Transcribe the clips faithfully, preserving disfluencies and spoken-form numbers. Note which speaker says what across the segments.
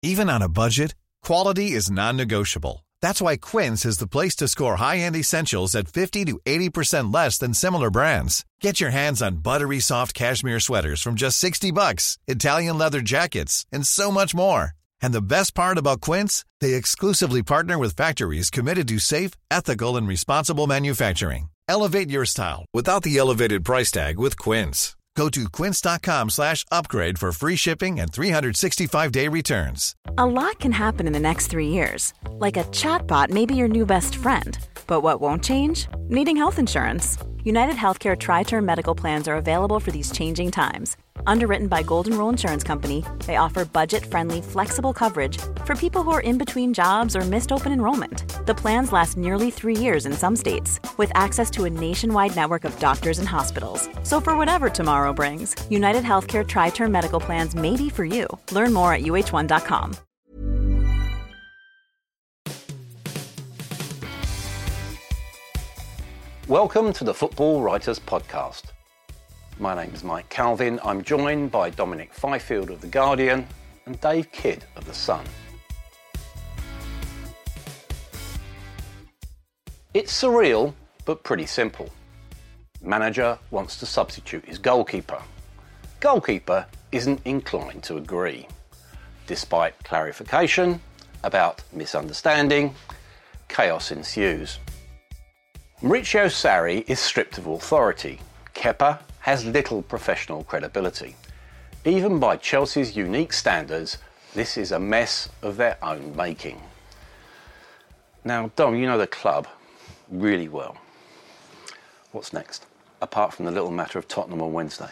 Speaker 1: Even on a budget, quality is non-negotiable. That's why Quince is the place to score high-end essentials at fifty to eighty percent less than similar brands. Get your hands on buttery soft cashmere sweaters from just sixty bucks, Italian leather jackets, and so much more. And the best part about Quince, they exclusively partner with factories committed to safe, ethical, and responsible manufacturing. Elevate your style without the elevated price tag with Quince. Go to quince.com slash upgrade for free shipping and three sixty-five day returns.
Speaker 2: A lot can happen in the next three years. Like a chatbot may be your new best friend. But what won't change? Needing health insurance. United Healthcare Tri-Term Medical Plans are available for these changing times. Underwritten by Golden Rule Insurance Company, they offer budget-friendly, flexible coverage for people who are in between jobs or missed open enrollment. The plans last nearly three years in some states, with access to a nationwide network of doctors and hospitals. So for whatever tomorrow brings, United Healthcare Tri-Term Medical Plans may be for you. Learn more at U H one dot com.
Speaker 3: Welcome to the Football Writers Podcast. My name is Mike Calvin. I'm joined by Dominic Fifield of The Guardian and Dave Kidd of The Sun. It's surreal, but pretty simple. Manager wants to substitute his goalkeeper. Goalkeeper isn't inclined to agree. Despite clarification about misunderstanding, chaos ensues. Maurizio Sarri is stripped of authority. Kepa has little professional credibility. Even by Chelsea's unique standards, this is a mess of their own making. Now, Dom, you know the club really well. What's next, apart from the little matter of Tottenham on Wednesday?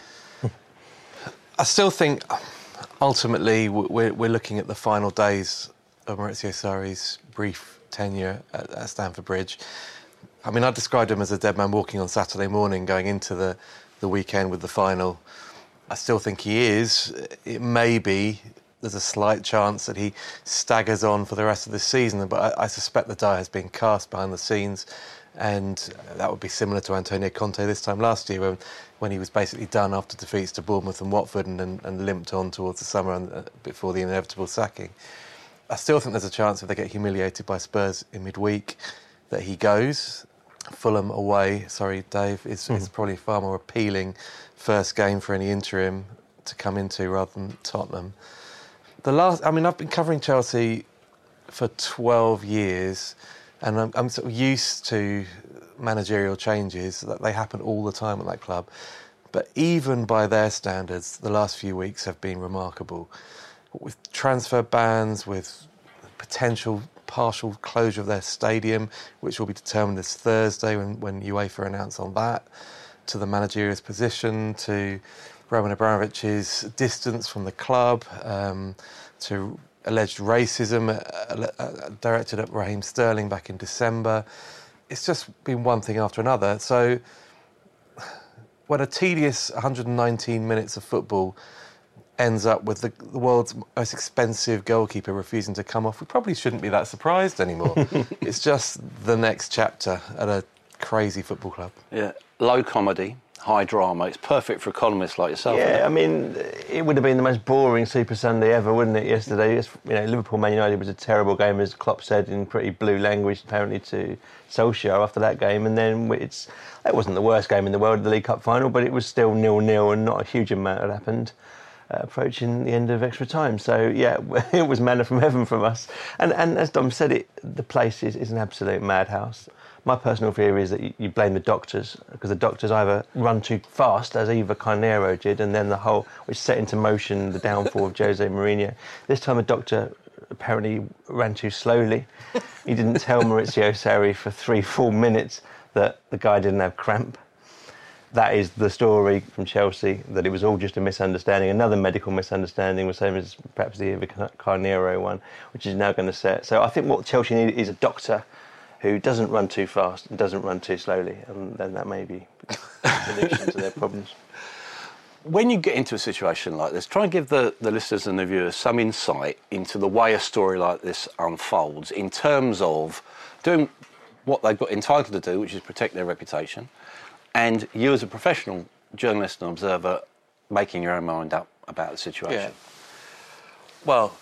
Speaker 4: I still think, ultimately, we're, we're looking at the final days of Maurizio Sarri's brief tenure at, at Stamford Bridge. I mean, I described him as a dead man walking on Saturday morning going into the, the weekend with the final. I still think he is. It may be, there's a slight chance that he staggers on for the rest of the season, but I, I suspect the die has been cast behind the scenes, and that would be similar to Antonio Conte this time last year when, when he was basically done after defeats to Bournemouth and Watford and, and, and limped on towards the summer and, uh, before the inevitable sacking. I still think there's a chance if they get humiliated by Spurs in midweek that he goes. Fulham away, sorry Dave, is, mm. is probably a far more appealing first game for any interim to come into rather than Tottenham. The last, I mean, I've been covering Chelsea for twelve years and I'm, I'm sort of used to managerial changes, that they happen all the time at that club. But even by their standards, the last few weeks have been remarkable. With transfer bans, with potential partial closure of their stadium, which will be determined this Thursday when, when UEFA announce on that, to the managerial position, to Roman Abramovich's distance from the club, um, to alleged racism uh, uh, directed at Raheem Sterling back in December. It's just been one thing after another. So when a tedious one hundred nineteen minutes of football ends up with the, the world's most expensive goalkeeper refusing to come off, we probably shouldn't be that surprised anymore. It's just the next chapter at a crazy football club.
Speaker 3: Yeah, low comedy, high drama. It's perfect for economists like yourself.
Speaker 5: Yeah, I mean, it would have been the most boring Super Sunday ever, wouldn't it, yesterday? It's, you know, Liverpool-Man United was a terrible game, as Klopp said in pretty blue language, apparently, to Solskjaer after that game. And then it's it wasn't the worst game in the world, the League Cup final, but it was still nil-nil and not a huge amount had happened. Uh, approaching the end of extra time. So, yeah, it was manna from heaven from us. And and as Dom said, it the place is, is an absolute madhouse. My personal theory is that you, you blame the doctors, because the doctors either run too fast, as Eva Carneiro did, and then the whole, which set into motion the downfall of Jose Mourinho. This time a doctor apparently ran too slowly. He didn't tell Maurizio Sarri for three, four minutes that the guy didn't have cramp. That is the story from Chelsea, that it was all just a misunderstanding. Another medical misunderstanding, the same as perhaps the Eva Carneiro one, which is now going to set. So I think what Chelsea need is a doctor who doesn't run too fast and doesn't run too slowly, and then that may be the solution to their problems.
Speaker 3: When you get into a situation like this, try and give the, the listeners and the viewers some insight into the way a story like this unfolds in terms of doing what they've got entitled to do, which is protect their reputation, and you as a professional journalist and observer making your own mind up about the situation.
Speaker 4: Yeah. Well,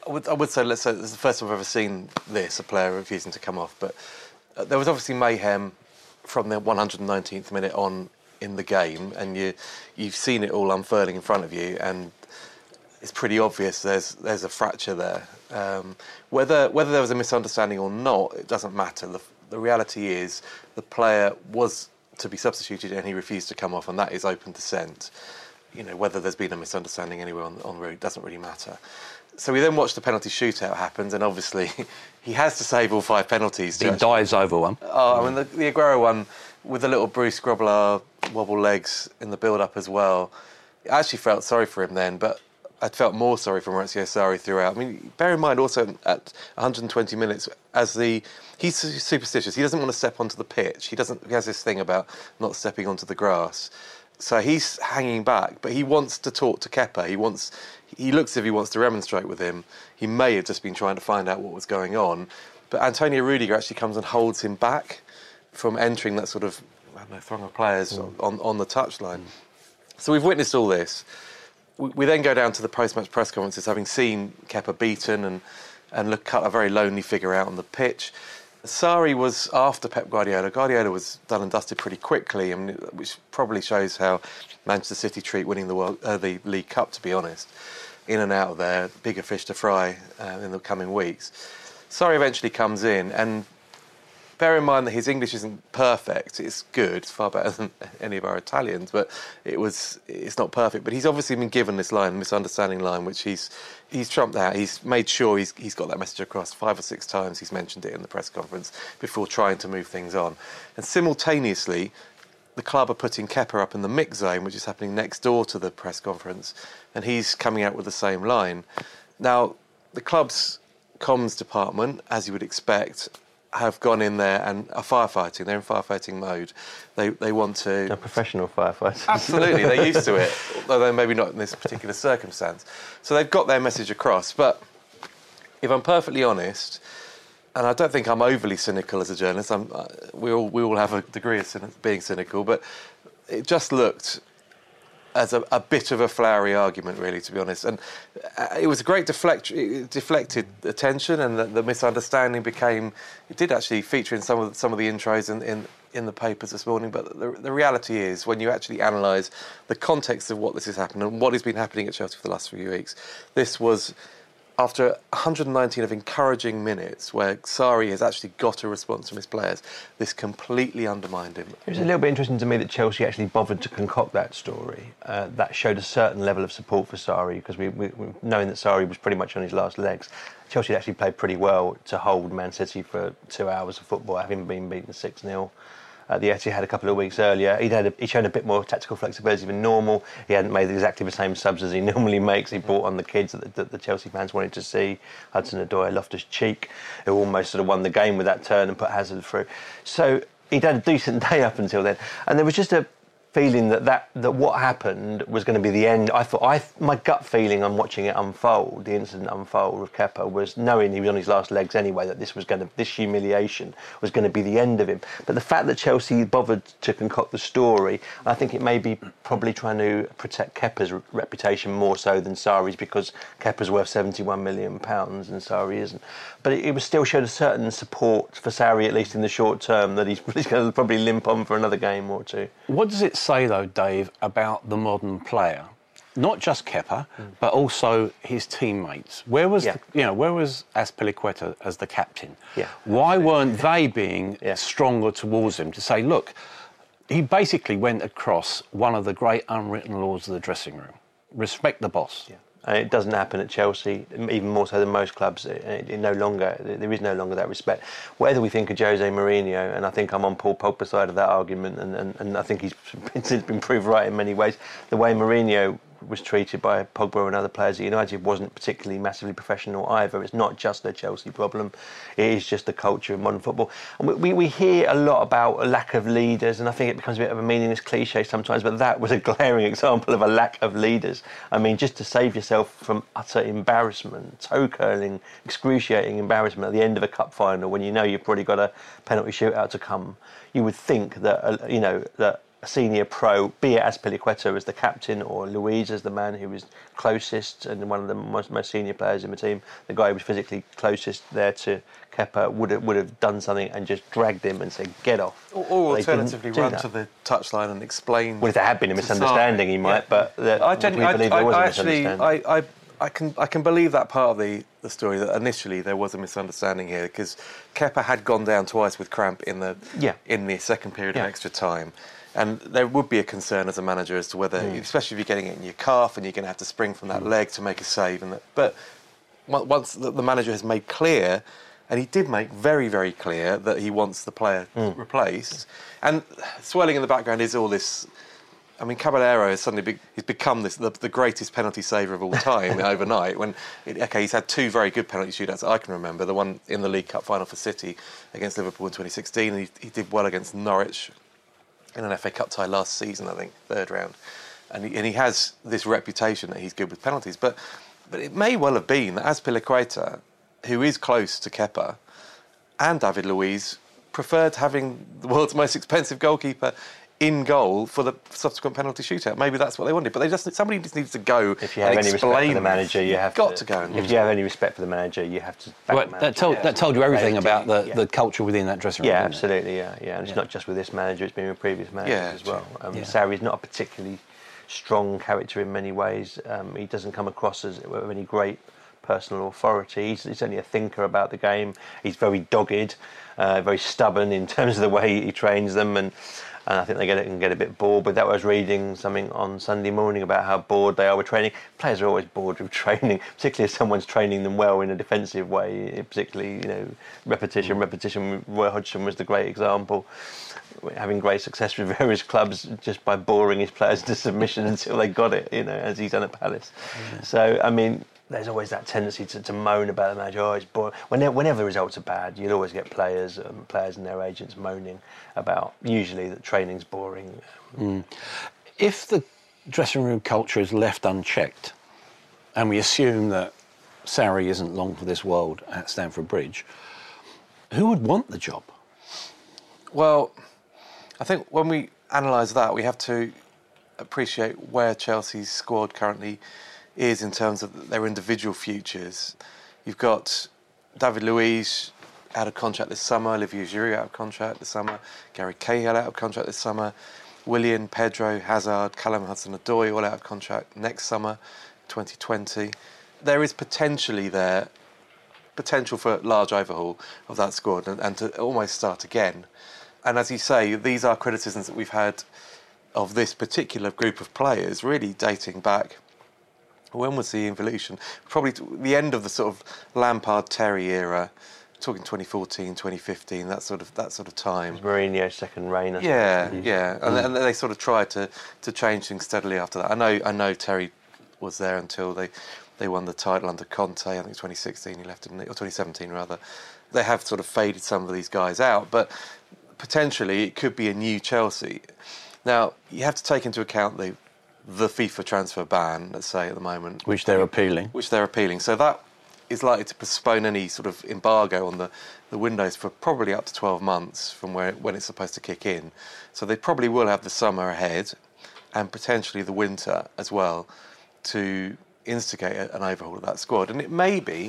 Speaker 4: I would, I would say, let's say, this is the first time I've ever seen this, a player refusing to come off. But uh, there was obviously mayhem from the one hundred nineteenth minute on in the game, and you, you've seen it all unfurling in front of you, and it's pretty obvious there's there's a fracture there. Um, whether whether there was a misunderstanding or not, it doesn't matter. The, the reality is the player was to be substituted and he refused to come off, and that is open dissent. You know, whether there's been a misunderstanding anywhere on, on the route doesn't really matter. So we then watched the penalty shootout happen, and obviously he has to save all five penalties.
Speaker 3: He dives over one.
Speaker 4: Oh, I mean, the, the Aguero one with the little Bruce Grobbelaar wobble legs in the build-up as well. I actually felt sorry for him then, but I felt more sorry for Maurizio Sarri throughout. I mean, bear in mind also at one hundred twenty minutes, as the he's superstitious. He doesn't want to step onto the pitch. He doesn't. He has this thing about not stepping onto the grass. So he's hanging back, but he wants to talk to Kepa. He wants. He looks as if he wants to remonstrate with him. He may have just been trying to find out what was going on, but Antonio Rudiger actually comes and holds him back from entering that sort of I don't know, throng of players mm. on on the touchline. Mm. So we've witnessed all this. We, we then go down to the post-match press conferences, having seen Kepa beaten and and look cut a very lonely figure out on the pitch. Sarri was after Pep Guardiola. Guardiola was done and dusted pretty quickly, I mean, which probably shows how Manchester City treat winning the World, uh, the League Cup, to be honest. In and out of there, bigger fish to fry uh, in the coming weeks. Sarri eventually comes in, and bear in mind that his English isn't perfect. It's good, it's far better than any of our Italians, but it was it's not perfect. But he's obviously been given this line, misunderstanding line, which he's he's trumped out. He's made sure he's he's got that message across five or six times. He's mentioned it in the press conference before trying to move things on. And simultaneously, the club are putting Kepa up in the mix zone, which is happening next door to the press conference, and he's coming out with the same line. Now, the club's comms department, as you would expect, have gone in there and are firefighting. They're in firefighting mode. They they want to...
Speaker 5: They're professional firefighters.
Speaker 4: Absolutely, they're used to it, although maybe not in this particular circumstance. So they've got their message across. But if I'm perfectly honest, and I don't think I'm overly cynical as a journalist, I'm, uh, we all we all have a degree of cynic- being cynical, but it just looked as a, a bit of a flowery argument, really, to be honest. And uh, it was a great deflect, it deflected attention, and the, the misunderstanding became... It did actually feature in some of the, some of the intros in, in, in the papers this morning, but the, the reality is, when you actually analyse the context of what this has happened and what has been happening at Chelsea for the last few weeks, this was... After one hundred nineteen of encouraging minutes where Sarri has actually got a response from his players, this completely undermined him.
Speaker 5: It was a little bit interesting to me that Chelsea actually bothered to concoct that story. Uh, that showed a certain level of support for Sarri, because we, we, we, knowing that Sarri was pretty much on his last legs, Chelsea actually played pretty well to hold Man City for two hours of football, having been beaten six nil. At the Etihad a couple of weeks earlier. He'd had a, he'd shown a bit more tactical flexibility than normal. He hadn't made exactly the same subs as he normally makes. He brought on the kids that the, that the Chelsea fans wanted to see. Hudson-Odoi, Loftus-Cheek, who almost sort of won the game with that turn and put Hazard through. So he'd had a decent day up until then. And there was just a feeling that, that that what happened was going to be the end. I thought, I my gut feeling on watching it unfold, the incident unfold with Kepa, was knowing he was on his last legs anyway, that this was going to, this humiliation was going to be the end of him. But the fact that Chelsea bothered to concoct the story, I think it may be probably trying to protect Kepa's reputation more so than Sarri's, because Kepa's worth seventy-one million pounds and Sarri isn't. But it, it was still showed a certain support for Sarri, at least in the short term, that he's, he's going to probably limp on for another game or two.
Speaker 3: What does it say, though, Dave, about the modern player? Not just Kepa, mm. but also his teammates. Where was, yeah. the, you know, where was Azpilicueta as the captain?
Speaker 5: Yeah,
Speaker 3: Why absolutely. weren't they being
Speaker 5: yeah.
Speaker 3: stronger towards him to say, look, he basically went across one of the great unwritten laws of the dressing room: respect the boss. Yeah.
Speaker 5: And it doesn't happen at Chelsea, even more so than most clubs. It, it no longer, there is no longer that respect. Whether we think of Jose Mourinho, and I think I'm on Paul Pogba's side of that argument, and, and, and I think he's been, been proved right in many ways. The way Mourinho was treated by Pogba and other players at United wasn't particularly massively professional either. It's not just a Chelsea problem, it is just the culture of modern football. And we, we hear a lot about a lack of leaders, and I think it becomes a bit of a meaningless cliche sometimes, but that was a glaring example of a lack of leaders. I mean, just to save yourself from utter embarrassment, toe-curling, excruciating embarrassment at the end of a cup final when you know you've probably got a penalty shootout to come, you would think that, uh, you know, that a senior pro, be it Azpilicueta as the captain or Luiz as the man who was closest and one of the most, most senior players in the team, the guy who was physically closest there to Kepa, would have, would have done something and just dragged him and said, get off.
Speaker 4: Or, or alternatively run that. to the touchline and explain.
Speaker 5: Well, if there had been a misunderstanding, he might, yeah. but the,
Speaker 4: I genu-
Speaker 5: we believe
Speaker 4: I,
Speaker 5: there was
Speaker 4: I,
Speaker 5: a
Speaker 4: actually,
Speaker 5: misunderstanding.
Speaker 4: I, I, I, can, I can believe that part of the, the story, that initially there was a misunderstanding here, because Kepa had gone down twice with cramp in the,
Speaker 5: yeah.
Speaker 4: in the second period
Speaker 5: yeah.
Speaker 4: of extra time. And there would be a concern as a manager as to whether, mm. especially if you're getting it in your calf and you're going to have to spring from that mm. leg to make a save. And that, but once the, the manager has made clear, and he did make very, very clear that he wants the player mm. replaced. And swirling in the background is all this. I mean, Caballero has suddenly be, he's become this the, the greatest penalty saver of all time overnight. When it, okay, he's had two very good penalty shootouts I can remember. The one in the League Cup final for City against Liverpool in twenty sixteen, and he, he did well against Norwich in an F A Cup tie last season, I think, third round. And he, and he has this reputation that he's good with penalties. But but it may well have been that Azpilicueta, who is close to Kepa, and David Luiz preferred having the world's most expensive goalkeeper in goal for the subsequent penalty shootout. Maybe that's what they wanted, but they just somebody just needs to go.
Speaker 5: If you have
Speaker 4: and
Speaker 5: any respect for the manager, you have
Speaker 4: got
Speaker 5: to,
Speaker 4: to go. And
Speaker 5: if you have any respect for the manager, you have to. Back
Speaker 6: well,
Speaker 5: the manager.
Speaker 6: that told
Speaker 5: yeah.
Speaker 6: that told you everything about the,
Speaker 5: yeah.
Speaker 6: the culture within that dressing room.
Speaker 5: Yeah, absolutely. Yeah, yeah. And it's
Speaker 6: yeah.
Speaker 5: not just with this manager; it's been with previous managers
Speaker 4: yeah,
Speaker 5: as well. Um,
Speaker 6: yeah.
Speaker 5: Sarri's not a particularly strong character in many ways. Um, he doesn't come across as with any great personal authority. He's, he's only a thinker about the game. He's very dogged, uh, very stubborn in terms of the way he trains them, and. And I think they get it and get a bit bored. But that was reading something on Sunday morning about how bored they are with training. Players are always bored with training, particularly if someone's training them well in a defensive way. Particularly, you know, repetition, repetition. Roy Hodgson was the great example, having great success with various clubs just by boring his players into submission until they got it. You know, as he's done at Palace. Yeah. So I mean. There's always that tendency to, to moan about the manager. Oh, it's boring. Whenever, whenever results are bad, you'll always get players, um, players and their agents moaning about usually that training's boring.
Speaker 6: Mm. If the dressing room culture is left unchecked, and we assume that Sarri isn't long for this world at Stamford Bridge, who would want the job?
Speaker 4: Well, I think when we analyse that, we have to appreciate where Chelsea's squad currently is in terms of their individual futures. You've got David Luiz out of contract this summer, Olivier Giroud out of contract this summer, Gary Cahill out of contract this summer, Willian, Pedro, Hazard, Callum Hudson-Odoi all out of contract next summer, twenty twenty. There is potentially there, potential for a large overhaul of that squad and, and to almost start again. And as you say, these are criticisms that we've had of this particular group of players, really dating back. When was the evolution? Probably the end of the sort of Lampard-Terry era, talking twenty fourteen, twenty fifteen, that sort of that sort of time.
Speaker 5: Mourinho's second reign. I
Speaker 4: yeah,
Speaker 5: think.
Speaker 4: yeah, and, and they sort of tried to, to change things steadily after that. I know, I know Terry was there until they, they won the title under Conte. I think twenty sixteen he left, didn't he? Or twenty seventeen rather. They have sort of faded some of these guys out, but potentially it could be a new Chelsea. Now you have to take into account the. the FIFA transfer ban, let's say, at the moment.
Speaker 6: Which they're appealing.
Speaker 4: Which they're appealing. So that is likely to postpone any sort of embargo on the, the windows for probably up to twelve months from where when it's supposed to kick in. So they probably will have the summer ahead and potentially the winter as well to instigate an overhaul of that squad. And it may be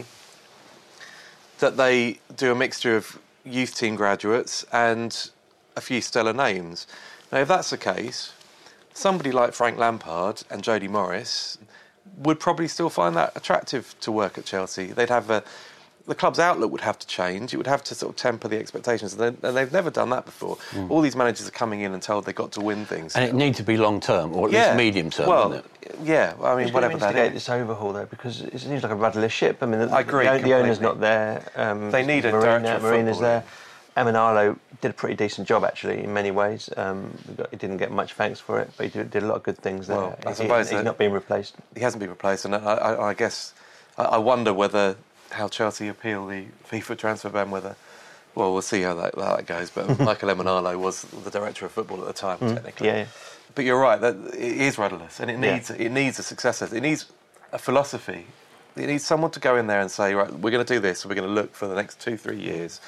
Speaker 4: that they do a mixture of youth team graduates and a few stellar names. Now, if that's the case, somebody like Frank Lampard and Jody Morris would probably still find that attractive to work at Chelsea. They'd have a, the club's outlook would have to change. It would have to sort of temper the expectations, and, and they've never done that before. Mm. All these managers are coming in and told they've got to win things,
Speaker 6: and it needs to be long term or at
Speaker 4: yeah.
Speaker 6: least medium term.
Speaker 4: Well,
Speaker 6: isn't it?
Speaker 4: yeah, I mean,
Speaker 5: Who's
Speaker 4: whatever that is.
Speaker 5: This overhaul though, because it seems like a rudderless ship. I mean, the,
Speaker 4: I agree.
Speaker 5: The, the owner's not there. Um,
Speaker 4: they need a
Speaker 5: Marina,
Speaker 4: director of
Speaker 5: Marina's
Speaker 4: football.
Speaker 5: there. Emenalo did a pretty decent job, actually, in many ways. Um, he didn't get much thanks for it, but he did, did a lot of good things there.
Speaker 4: Well, I
Speaker 5: he,
Speaker 4: suppose
Speaker 5: he's not being replaced.
Speaker 4: He hasn't been replaced, and I, I, I guess I, I wonder whether how Chelsea appeal the FIFA transfer ban. Whether, well, we'll see how that, how that goes. But Michael Emenalo was the director of football at the time, mm, technically.
Speaker 5: Yeah, yeah.
Speaker 4: But you're right; that it is rudderless, and it needs
Speaker 5: yeah.
Speaker 4: it needs a successor. It needs a philosophy. It needs someone to go in there and say, right, we're going to do this. We're going to look for the next two, three years.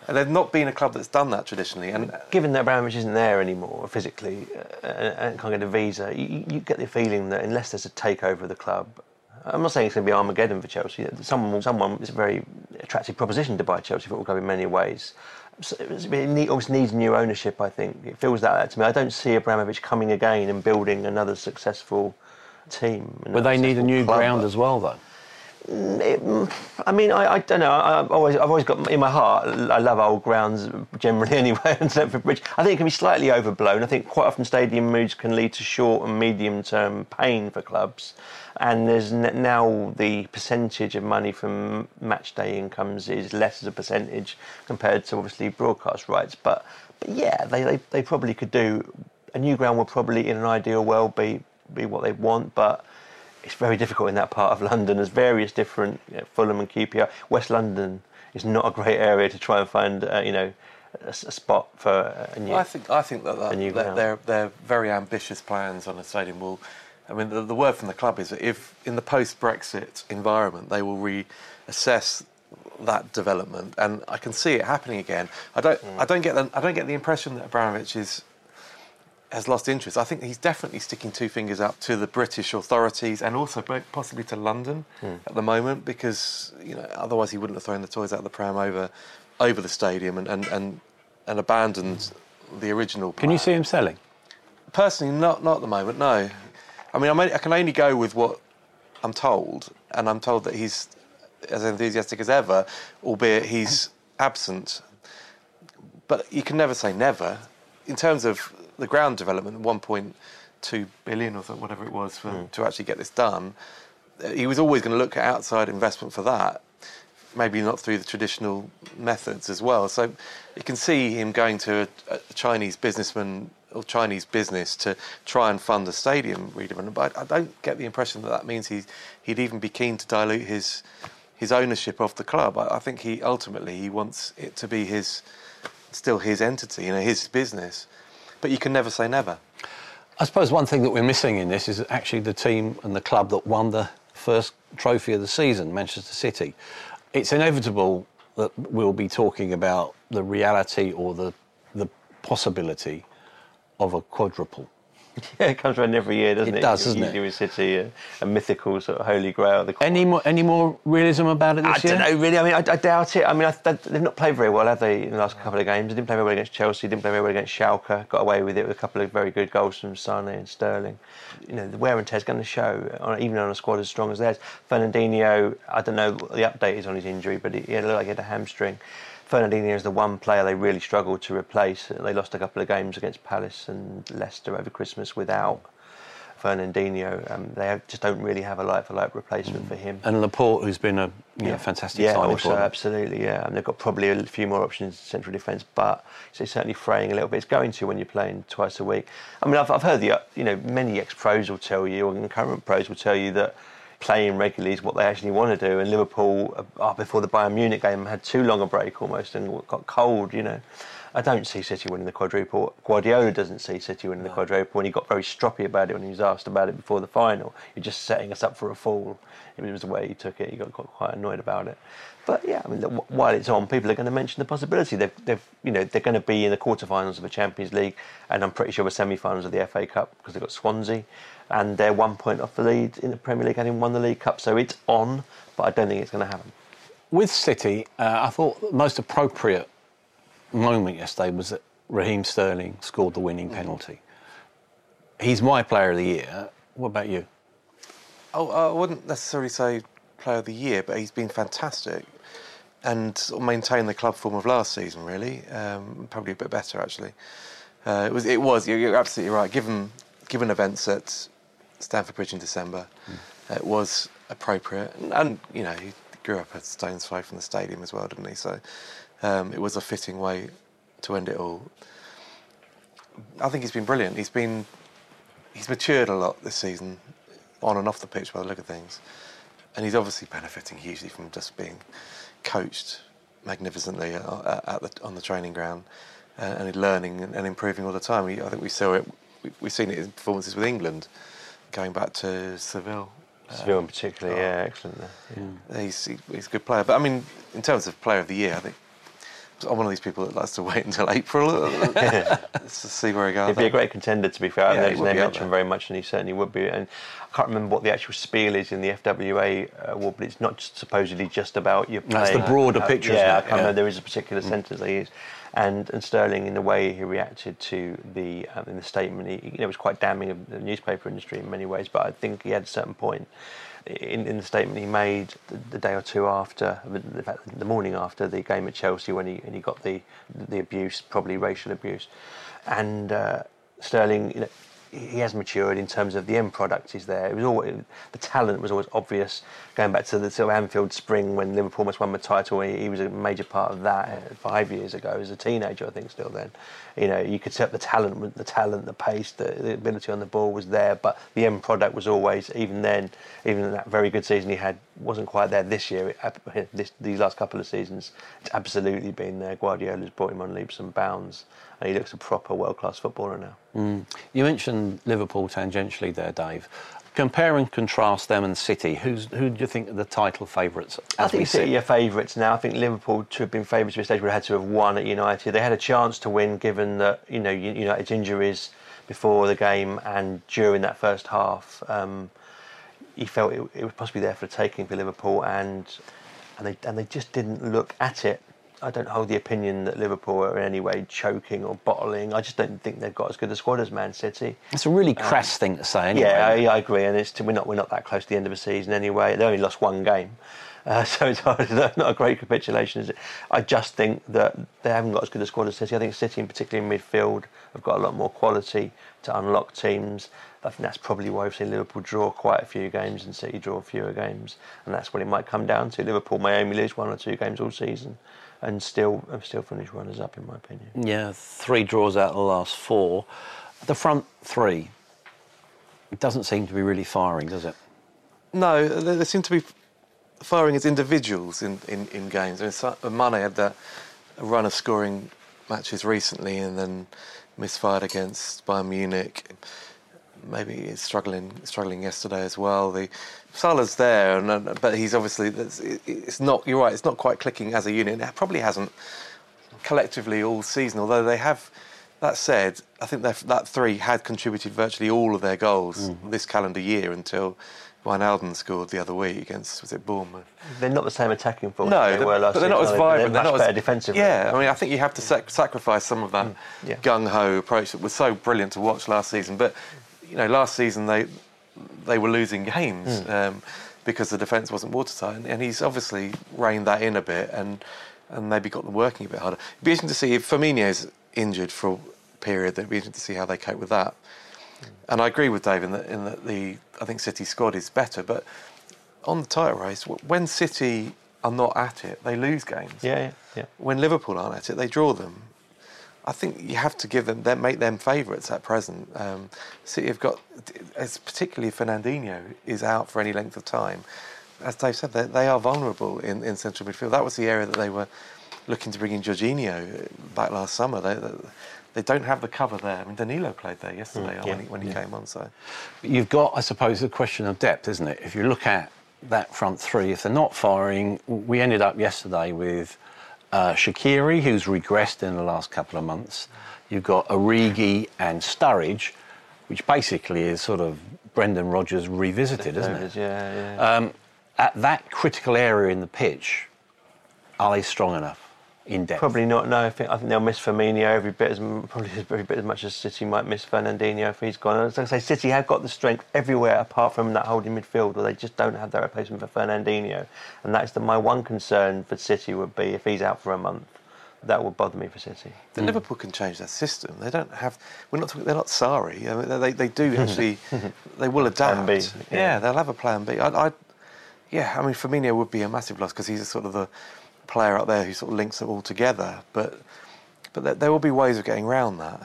Speaker 4: And they've not been a club that's done that traditionally. And
Speaker 5: given that Abramovich isn't there anymore physically uh, and, and can't get a visa, you, you get the feeling that unless there's a takeover of the club, I'm not saying it's going to be Armageddon for Chelsea. Someone, someone it's a very attractive proposition to buy Chelsea Football Club in many ways. So it need, almost needs new ownership, I think. It feels like that to me. I don't see Abramovich coming again and building another successful team.
Speaker 6: But they need a new
Speaker 5: club.
Speaker 6: ground as well, though.
Speaker 5: It, I mean, I, I don't know. I, I've always, I've always got in my heart. I love old grounds generally, anyway. And Stamford Bridge, I think it can be slightly overblown. I think quite often stadium moves can lead to short and medium-term pain for clubs. And there's n- now the percentage of money from match day incomes is less as a percentage compared to obviously broadcast rights. But, but yeah, they, they they probably could do a new ground. Would probably, in an ideal world, be be what they want, but it's very difficult in that part of London. There's various different, you know, Fulham and Q P R. West London is not a great area to try and find, uh, you know, a, a spot for a new.
Speaker 4: I think I think that, that,
Speaker 5: a new
Speaker 4: that they're they're very ambitious plans on a stadium. Will, I mean, the, the word from the club is that if in the post-Brexit environment they will reassess that development, and I can see it happening again. I don't mm. I don't get the, I don't get the impression that Abramovich is. has lost interest. I think he's definitely sticking two fingers up to the British authorities and also possibly to London mm. at the moment, because you know otherwise he wouldn't have thrown the toys out of the pram over over the stadium and and, and, and abandoned the original plan.
Speaker 6: Can you see him selling?
Speaker 4: Personally, not not at the moment. No, I mean I'm only, I can only go with what I'm told, and I'm told that he's as enthusiastic as ever, albeit he's absent. But you can never say never. In terms of the ground development, one point two billion or whatever it was for, mm. to actually get this done, he was always going to look at outside investment for that, maybe not through the traditional methods as well. So you can see him going to a, a Chinese businessman or Chinese business to try and fund a stadium redevelopment. But I, I don't get the impression that that means he's, he'd even be keen to dilute his his ownership of the club. I, I think he ultimately he wants it to be his still his entity, you know, his business. But you can never say never.
Speaker 6: I suppose one thing that we're missing in this is actually the team and the club that won the first trophy of the season, Manchester City. It's inevitable that we'll be talking about the reality or the the possibility of a quadruple.
Speaker 5: Yeah, it comes around every year, doesn't it?
Speaker 6: It does, doesn't it?
Speaker 5: Usually with City, a, a mythical sort of holy grail. The
Speaker 6: any more, any more realism about it this
Speaker 5: I
Speaker 6: year?
Speaker 5: I don't know, really. I mean, I, I doubt it. I mean, I, they've not played very well, have they, in the last couple of games? They didn't play very well against Chelsea, didn't play very well against Schalke, got away with it with a couple of very good goals from Sane and Sterling. You know, the wear and tear is going to show, on, even on a squad as strong as theirs. Fernandinho, I don't know what the update is on his injury, but he, he looked like he had a hamstring. Fernandinho is the one player they really struggled to replace. They lost a couple of games against Palace and Leicester over Christmas without Fernandinho. Um, they have, just don't really have a like-for-like replacement mm. for him.
Speaker 6: And Laporte, who's been a you know,
Speaker 5: yeah.
Speaker 6: fantastic
Speaker 5: yeah,
Speaker 6: signing
Speaker 5: also,
Speaker 6: for them.
Speaker 5: absolutely, yeah. And they've got probably a few more options in central defence, but it's certainly fraying a little bit. It's going to when you're playing twice a week. I mean, I've, I've heard the, you know, many ex-pros will tell you, or current pros will tell you that playing regularly is what they actually want to do. And Liverpool, uh, before the Bayern Munich game, had too long a break almost and got cold, you know. I don't see City winning the quadruple. Guardiola doesn't see City winning no. the quadruple, and he got very stroppy about it when he was asked about it before the final. You're just setting us up for a fall. It was the way he took it. He got quite annoyed about it. But yeah, I mean, while it's on, people are going to mention the possibility. They've, they've, you know, they're going to be in the quarterfinals of the Champions League, and I'm pretty sure the semi-finals of the F A Cup because they've got Swansea, and they're one point off the lead in the Premier League, having won the League Cup. So it's on, but I don't think it's going to happen.
Speaker 6: With City, uh, I thought the most appropriate moment yesterday was that Raheem Sterling scored the winning penalty. He's my player of the year. What about you?
Speaker 4: Oh, I wouldn't necessarily say player of the year, but he's been fantastic and sort of maintained the club form of last season, really. Um, probably a bit better, actually. Uh, it was, it was. You're absolutely right. Given given events at Stamford Bridge in December, mm. it was appropriate. And, and, you know, he grew up a stone's throw from the stadium as well, didn't he? So um, it was a fitting way to end it all. I think he's been brilliant. He's been he's matured a lot this season, on and off the pitch by the look of things, and he's obviously benefiting hugely from just being coached magnificently at, at the, on the training ground uh, and learning and, and improving all the time. We, I think we saw it. We, we've seen it in performances with England, going back to Seville.
Speaker 5: Seville in particular, uh, yeah, excellent.
Speaker 4: Yeah. He's he, he's a good player, but I mean, in terms of player of the year, I think I'm one of these people that likes to wait until April to see where he goes.
Speaker 5: He'd be a great contender, to be fair.
Speaker 4: Yeah,
Speaker 5: I
Speaker 4: he
Speaker 5: don't
Speaker 4: would
Speaker 5: they
Speaker 4: be up
Speaker 5: mention
Speaker 4: there.
Speaker 5: very much, and he certainly would be. And I can't remember what the actual spiel is in the F W A award, but it's not just supposedly just about your
Speaker 6: That's
Speaker 5: playing.
Speaker 6: the broader
Speaker 5: Uh,
Speaker 6: picture,
Speaker 5: Yeah,
Speaker 6: isn't it?
Speaker 5: I can't
Speaker 6: Yeah.
Speaker 5: remember. There is a particular sentence they use. And, and Sterling, in the way he reacted to the um, in the statement, he, you know, was quite damning of the newspaper industry in many ways. But I think he had a certain point in, in the statement he made the, the day or two after, in fact, the morning after the game at Chelsea, when he and he got the the abuse, probably racial abuse, and uh, Sterling, you know, he has matured in terms of the end product is there. It was always, the talent was always obvious. Going back to the sort of Anfield spring when Liverpool almost won the title, he, he was a major part of that uh, five years ago as a teenager, I think. Still then, you know, you could see the talent, the talent, the pace, the, the ability on the ball was there. But the end product was always, even then, even in that very good season he had, wasn't quite there this year. It, this, these last couple of seasons, it's absolutely been there. Guardiola's brought him on leaps and bounds. And he looks a proper world-class footballer now.
Speaker 6: Mm. You mentioned Liverpool tangentially there, Dave. Compare and contrast them and City. Who's, who do you think are the title favourites?
Speaker 5: I think City are favourites now. I think Liverpool, to have been favourites to a stage, would have had to have won at United. They had a chance to win, given that, you know, United's injuries before the game and during that first half. Um, he felt it, it was possibly there for the taking for Liverpool, and and they and they just didn't look at it. I don't hold the opinion that Liverpool are in any way choking or bottling. I just don't think they've got as good a squad as Man City.
Speaker 6: It's a really crass um, thing to say, anyway.
Speaker 5: Yeah, I, I agree, and it's we're not we're not that close to the end of the season anyway. They only lost one game, uh, so it's hard, not a great capitulation, is it? I just think that they haven't got as good a squad as City. I think City, and particularly in midfield, have got a lot more quality to unlock teams. I think that's probably why we've seen Liverpool draw quite a few games and City draw fewer games, and that's what it might come down to. Liverpool may only lose one or two games all season, and still still finish runners up, in my opinion.
Speaker 6: Yeah, three draws out of the last four. The front three, it doesn't seem to be really firing, does it?
Speaker 4: No, they, they seem to be firing as individuals in, in, in games. I mean, Mane had that run of scoring matches recently and then misfired against Bayern Munich. Maybe he's struggling struggling yesterday as well. The Salah's there, and, but he's obviously it's, it's not. You're right. It's not quite clicking as a unit. It probably hasn't collectively all season. Although they have. That said, I think that three had contributed virtually all of their goals mm. this calendar year until Wijnaldum scored the other week against, was it Bournemouth?
Speaker 5: They're not the same attacking force
Speaker 4: no,
Speaker 5: they were last
Speaker 4: but they're not
Speaker 5: season,
Speaker 4: as vibrant.
Speaker 5: They're,
Speaker 4: they're
Speaker 5: much
Speaker 4: not
Speaker 5: better
Speaker 4: as,
Speaker 5: defensively.
Speaker 4: Yeah, I mean, I think you have to sac- sacrifice some of that mm. yeah. gung-ho approach that was so brilliant to watch last season. But, you know, last season they they were losing games mm. um, because the defence wasn't watertight. And, and he's obviously reined that in a bit and, and maybe got them working a bit harder. It'd be interesting to see if Firmino's injured for period. It'd be interesting to see how they cope with that. Mm. And I agree with Dave in that, in that the I think City's squad is better, but on the title race, when City are not at it, they lose games.
Speaker 5: Yeah, yeah, yeah.
Speaker 4: When Liverpool aren't at it, they draw them. I think you have to give them, them make them favourites at present. Um, City have got, as particularly if Fernandinho is out for any length of time. As Dave said, they, they are vulnerable in, in central midfield. That was the area that they were looking to bring in Jorginho back last summer. They, they, They don't have the cover there. I mean, Danilo played there yesterday mm, yeah, when he, when he yeah. came on. So
Speaker 6: you've got, I suppose, a question of depth, isn't it? If you look at that front three, if they're not firing, we ended up yesterday with uh, Shaqiri, who's regressed in the last couple of months. You've got Origi and Sturridge, which basically is sort of Brendan Rodgers revisited, isn't it?
Speaker 5: Yeah, yeah.
Speaker 6: Um, at that critical area in the pitch, are they strong enough? In depth.
Speaker 5: Probably not. No, I think, I think they'll miss Firmino every bit as probably every bit as much as City might miss Fernandinho if he's gone. As I say, City have got the strength everywhere apart from that holding midfield, where they just don't have their replacement for Fernandinho, and that's the, my one concern for City would be if he's out for a month. That would bother me for City.
Speaker 4: The mm. Liverpool can change their system. They don't have. We're not. Talking, they're not sorry. I mean, they they do actually. They will adapt.
Speaker 5: Plan B,
Speaker 4: yeah. yeah, they'll have a plan B. I, I, yeah, I mean, Firmino would be a massive loss because he's a sort of the player out there who sort of links it all together, but but there, there will be ways of getting around that.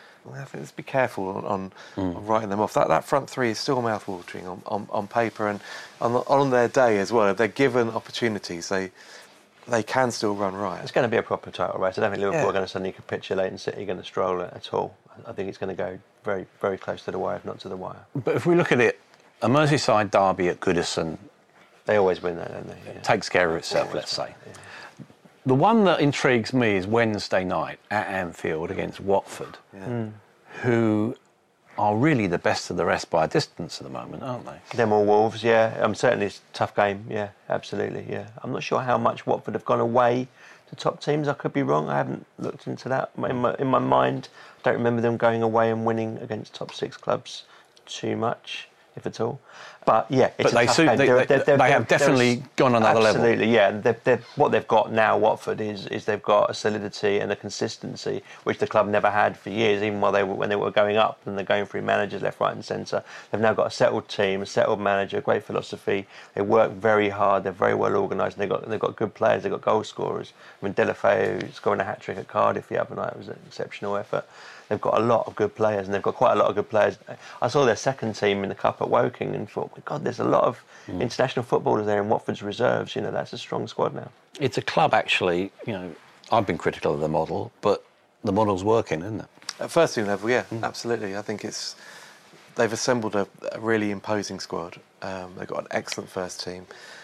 Speaker 4: I think let's be careful on, on, mm. on writing them off. That that front three is still mouth-watering on, on, on paper and on, on their day as well. If they're given opportunities, they they can still run right.
Speaker 5: It's going to be a proper title race. I don't think Liverpool
Speaker 4: yeah.
Speaker 5: are going to suddenly capitulate and City are going to stroll it at all. I think it's going to go very very close to the wire, if not to the wire.
Speaker 6: But if we look at it, a Merseyside derby at Goodison,
Speaker 5: they always win that, don't they? Yeah.
Speaker 6: Takes care of itself, let's say. Yeah. The one that intrigues me is Wednesday night at Anfield against Watford,
Speaker 4: Yeah.
Speaker 5: Mm.
Speaker 6: who are really the best of the rest by a distance at the moment, aren't they?
Speaker 5: Them all Wolves, yeah. Um, certainly it's a tough game, yeah, absolutely, yeah. I'm not sure how much Watford have gone away to top teams. I could be wrong. I haven't looked into that. In my, in my mind, I don't remember them going away and winning against top six clubs too much, if at all. But yeah, it's
Speaker 6: but
Speaker 5: a
Speaker 6: they,
Speaker 5: tough
Speaker 6: suit,
Speaker 5: game.
Speaker 6: they,
Speaker 5: They're,
Speaker 6: they,
Speaker 5: they're, they're,
Speaker 6: they have
Speaker 5: they're,
Speaker 6: definitely
Speaker 5: they're,
Speaker 6: gone another level.
Speaker 5: Absolutely, yeah. They're, they're, what they've got now, Watford, is is they've got a solidity and a consistency which the club never had for years, even while they were when they were going up and they're going through managers left, right, and centre. They've now got a settled team, a settled manager, great philosophy. They work very hard. They're very well organised. And they've got they've got good players. They've got goal scorers. I mean, Deulofeu scoring a hat trick at Cardiff the other night was an exceptional effort. They've got a lot of good players, and they've got quite a lot of good players. I saw their second team in the Cup at Woking and thought, my God, there's a lot of mm. international footballers there in Watford's reserves. You know, that's a strong squad now.
Speaker 6: It's a club, actually, you know, I've been critical of the model, but the model's working, isn't it?
Speaker 4: At first team level, yeah, mm. absolutely. I think it's they've assembled a, a really imposing squad. Um, they've got an excellent first team.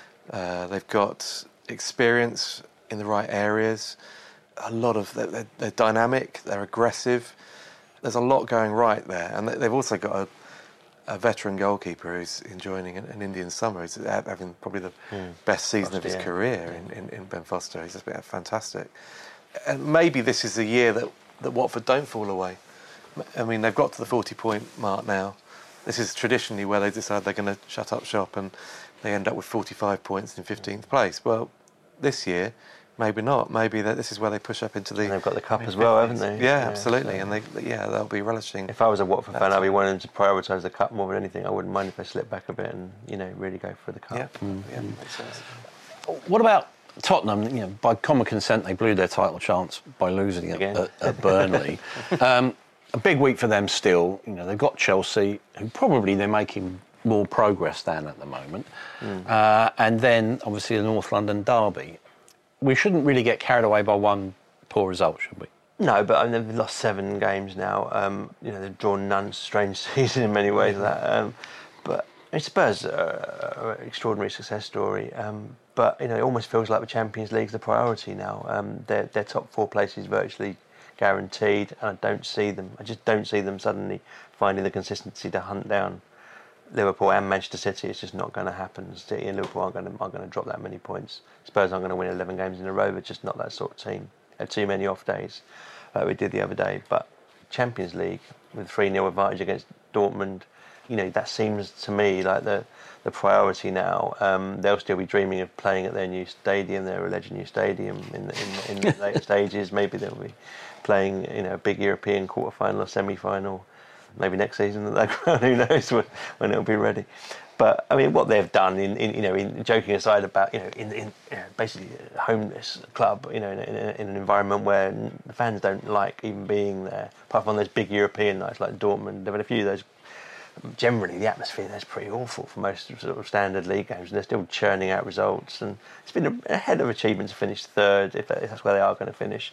Speaker 4: Uh, they've got experience in the right areas. A lot of they're, they're dynamic. They're aggressive. There's a lot going right there, and they've also got a, a veteran goalkeeper who's enjoying an, an Indian summer. He's having probably the mm. best season Foster, of his yeah. career in, in, in Ben Foster. He's just been fantastic. And maybe this is the year that, that Watford don't fall away. I mean, they've got to the forty-point mark now. This is traditionally where they decide they're going to shut up shop and they end up with forty-five points in fifteenth place. Well, this year, maybe not. Maybe that this is where they push up into the.
Speaker 5: And they've got the cup as well, haven't they?
Speaker 4: Yeah, yeah absolutely. So. And they, yeah, they'll be relishing.
Speaker 5: If I was a Watford fan, I'd be wanting to prioritise the cup more than anything. I wouldn't mind if they slip back a bit and you know really go for the cup.
Speaker 4: Yeah,
Speaker 5: mm.
Speaker 4: yeah, makes sense.
Speaker 6: What about Tottenham? You know, by common consent, they blew their title chance by losing at, at, at Burnley. um, a big week for them still. You know, they've got Chelsea, who probably they're making more progress than at the moment, mm. uh, and then obviously the North London derby. We shouldn't really get carried away by one poor result, should we?
Speaker 5: No, but I mean, they've lost seven games now. Um, you know, they've drawn none. Strange season in many ways. That, um, but I mean, Spurs are an extraordinary success story. Um, but you know, it almost feels like the Champions League's the priority now. Um, their their top four places virtually guaranteed, and I don't see them. I just don't see them suddenly finding the consistency to hunt down Liverpool and Manchester City. It's just not going to happen. City and Liverpool aren't going to, aren't going to drop that many points. Spurs aren't going to win eleven games in a row. They're just not that sort of team. Had too many off days, like we did the other day. But Champions League with three nil advantage against Dortmund, you know, that seems to me like the the priority now. Um, they'll still be dreaming of playing at their new stadium, their alleged new stadium in the, in, in the later stages. Maybe they'll be playing, you know, a big European quarter-final or semi-final. Maybe next season, that who knows when, when it'll be ready. But I mean, what they've done, in, in you know, in joking aside about you know, in, in you know, basically a homeless club, you know, in, in, in an environment where the fans don't like even being there. Apart from those big European nights like Dortmund, there have been a few of those. Generally, the atmosphere there's pretty awful for most sort of standard league games, and they're still churning out results. And it's been a, a head of achievement to finish third, if, that, if that's where they are going to finish.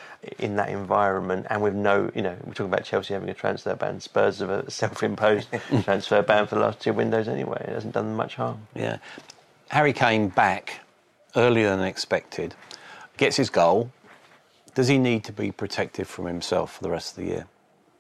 Speaker 5: In that environment, and with no, you know, we're talking about Chelsea having a transfer ban. Spurs have a self-imposed transfer ban for the last two windows anyway. It hasn't done them much harm.
Speaker 6: Yeah. Harry Kane back earlier than expected, gets his goal. Does he need to be protected from himself for the rest of the year?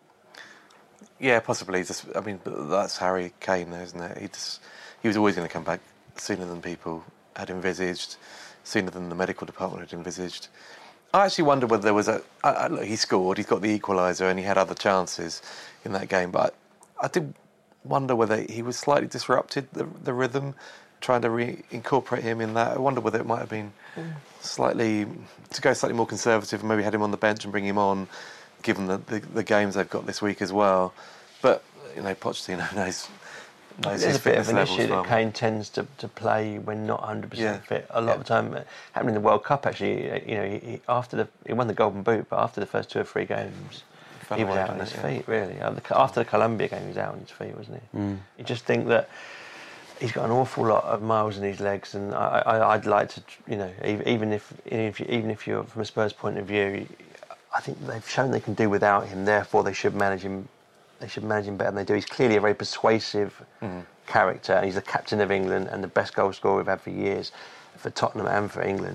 Speaker 4: Yeah, possibly. Just, I mean, that's Harry Kane, isn't it? He just, he was always going to come back sooner than people had envisaged, sooner than the medical department had envisaged. I actually wonder whether there was a... I, I, look, he scored, he's got the equaliser and he had other chances in that game, but I, I did wonder whether he was slightly disrupted, the, the rhythm, trying to reincorporate him in that. I wonder whether it might have been slightly... to go slightly more conservative and maybe had him on the bench and bring him on, given the, the, the games they've got this week as well. But, you know, Pochettino knows...
Speaker 5: There's a bit of an issue that Kane tends to, to play when not one hundred percent yeah. fit. A lot yeah. of the time, happened in the World Cup actually. You know, he, he, after the he won the Golden Boot, but after the first two or three games, he, he was out on his it, feet. Yeah. Really, after the Colombia game, he was out on his feet, wasn't he? Mm. You just think that he's got an awful lot of miles in his legs, and I, I, I'd like to, you know, even if even if you, even if you're from a Spurs point of view, I think they've shown they can do without him. Therefore, they should manage him. They should manage him better than they do. He's clearly a very persuasive mm. character, and he's the captain of England and the best goal scorer we've had for years, for Tottenham and for England.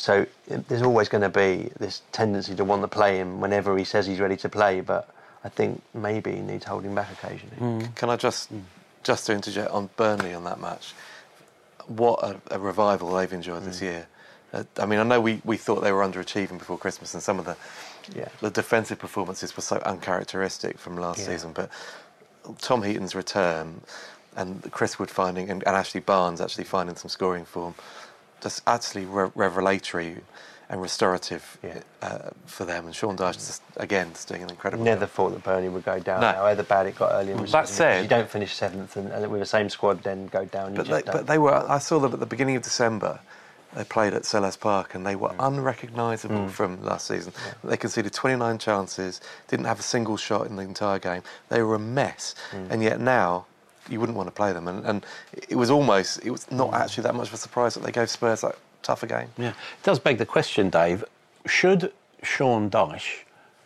Speaker 5: So there's always going to be this tendency to want to play him whenever he says he's ready to play, but I think maybe he needs holding back occasionally.
Speaker 4: Mm. Can I just mm. just to interject on Burnley on that match? What a, a revival they've enjoyed mm. this year. Uh, I mean, I know we, we thought they were underachieving before Christmas, and some of the yeah. the defensive performances were so uncharacteristic from last yeah. season, but Tom Heaton's return and Chris Wood finding and, and Ashley Barnes actually finding some scoring form, just absolutely re- revelatory and restorative yeah. uh, for them. And Sean Dyche just again just doing an incredible
Speaker 5: Never
Speaker 4: job.
Speaker 5: thought that Burnley would go down.
Speaker 4: No.
Speaker 5: However bad it got early in the
Speaker 4: That
Speaker 5: season.
Speaker 4: said,
Speaker 5: you don't finish seventh and, and with the same squad then go down.
Speaker 4: But
Speaker 5: you
Speaker 4: they,
Speaker 5: just
Speaker 4: but they were. I saw them at the beginning of December. They played at Selhurst Park and they were mm. unrecognisable mm. from last season. Yeah. They conceded twenty-nine chances, didn't have a single shot in the entire game. They were a mess, mm. and yet now you wouldn't want to play them. And, and it was almost, it was not mm. actually that much of a surprise that they gave Spurs that tougher game.
Speaker 6: Yeah, it does beg the question, Dave. Should Sean Dyche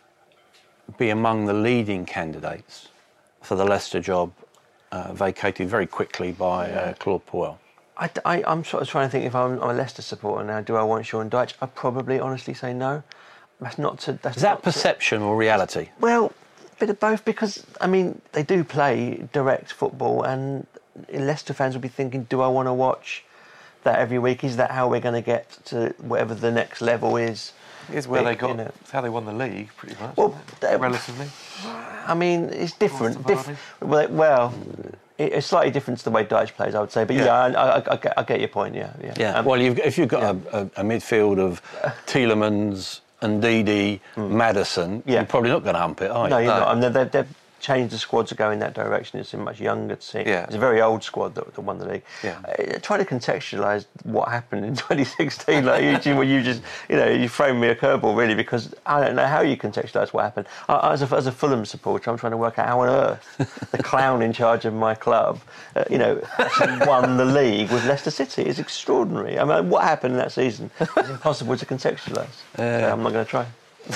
Speaker 6: be among the leading candidates for the Leicester job uh, vacated very quickly by uh, Claude Puel?
Speaker 5: I, I, I'm sort of trying to think if I'm, I'm a Leicester supporter now, do I want Sean Dyche? I'd probably honestly say no. That's not to... That's
Speaker 6: Is that
Speaker 5: not
Speaker 6: perception
Speaker 5: to,
Speaker 6: or reality?
Speaker 5: Well, a bit of both, because, I mean, they do play direct football and Leicester fans will be thinking, do I want to watch that every week? Is that how we're going to get to whatever the next level is?
Speaker 4: It's where
Speaker 5: it,
Speaker 4: they got...
Speaker 5: You know.
Speaker 4: It's how they won the league, pretty much.
Speaker 5: Well, they,
Speaker 4: relatively.
Speaker 5: I mean, it's different. Dif- well... well It's slightly different to the way Dyche plays, I would say. But yeah, yeah I, I, I, get, I get your point, yeah. Yeah,
Speaker 6: yeah.
Speaker 5: Um,
Speaker 6: well, you've, if you've got
Speaker 5: yeah.
Speaker 6: a, a, a midfield of Tielemans and Ndidi, mm. Madison, yeah. you're probably not going to hump it, are you?
Speaker 5: No, you're
Speaker 6: no.
Speaker 5: not. I mean, they've, they've changed the squad to go in that direction. It's a much younger team.
Speaker 4: Yeah.
Speaker 5: It's a very old squad that, that won the league.
Speaker 4: Yeah.
Speaker 5: I, try to contextualise what happened in twenty sixteen. Like you, where you just, you know, you thrown me a curveball, really, because I don't know how you contextualise what happened. I, as, a, as a Fulham supporter, I'm trying to work out how on earth the clown in charge of my club, uh, you know, actually won the league with Leicester City. It's extraordinary. I mean, what happened in that season is impossible to contextualise. Uh, so I'm not going to try.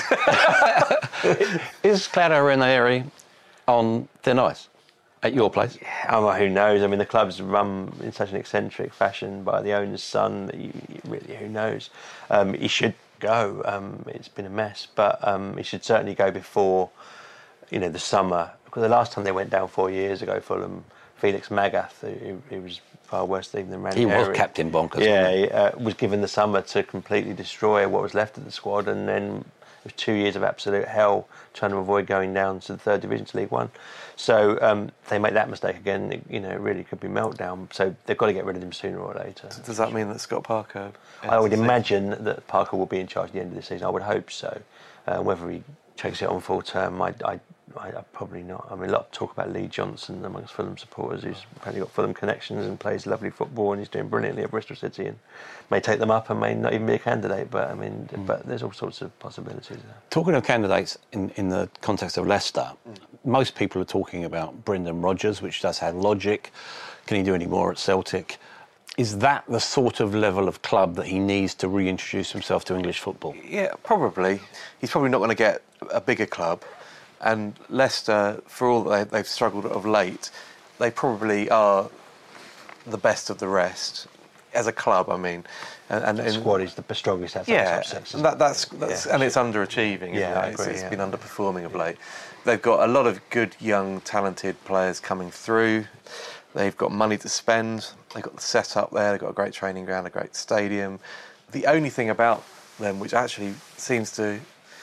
Speaker 6: Is Claudio Ranieri on thin ice at your place?
Speaker 5: Yeah, well, who knows? I mean, the club's run in such an eccentric fashion by the owner's son that you, you really, who knows? Um, he should go. Um, it's been a mess, but um, he should certainly go before, you know, the summer. Because the last time they went down four years ago, Fulham, Felix Magath, who, who was far worse even than Ranieri.
Speaker 6: He was captain bonkers.
Speaker 5: Yeah,
Speaker 6: wasn't he?
Speaker 5: he, uh, was given the summer to completely destroy what was left of the squad, and then it was two years of absolute hell trying to avoid going down to the third division to League One. So um, if they make that mistake again, it, you know, it really could be meltdown. So they've got to get rid of him sooner or later.
Speaker 4: Does that mean that Scott Parker...
Speaker 5: I would imagine that Parker will be in charge at the end of the season. I would hope so. Uh, whether he takes it on full term, I, I, I, I probably not. I mean, a lot of talk about Lee Johnson amongst Fulham supporters, who's apparently got Fulham connections and plays lovely football, and he's doing brilliantly at Bristol City, and may take them up and may not even be a candidate. But I mean, mm. but there's all sorts of possibilities there.
Speaker 6: Talking of candidates in, in the context of Leicester, mm. most people are talking about Brendan Rodgers, which does have logic. Can he do any more at Celtic? Is that the sort of level of club that he needs to reintroduce himself to English football?
Speaker 4: Yeah, probably. He's probably not going to get a bigger club. And Leicester, for all that they've struggled of late, they probably are the best of the rest. As a club, I mean. And, and
Speaker 5: the squad is the strongest outside
Speaker 4: yeah,
Speaker 5: top six.
Speaker 4: that, that's, that's yeah, and it's underachieving.
Speaker 5: Yeah,
Speaker 4: isn't it?
Speaker 5: I agree,
Speaker 4: it's, it's
Speaker 5: yeah.
Speaker 4: been underperforming of late. They've got a lot of good, young, talented players coming through. They've got money to spend. They've got the setup there. They've got a great training ground, a great stadium. The only thing about them, which actually seems to